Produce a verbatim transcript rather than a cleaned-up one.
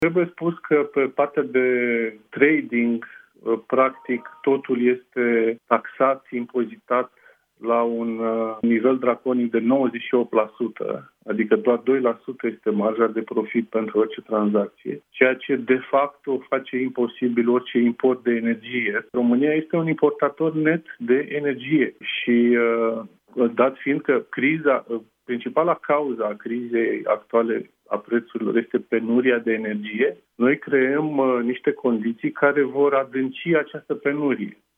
Trebuie spus că pe partea de trading, practic, totul este taxat, impozitat la un nivel draconic de nouăzeci și opt la sută, adică doar doi la sută este marja de profit pentru orice tranzacție, ceea ce de fapt o face imposibil orice import de energie. România este un importator net de energie și dat fiind că criza, principala cauza a crizei actuale a prețurilor este penuria de energie, noi creăm uh, niște condiții care vor adânci această penurie.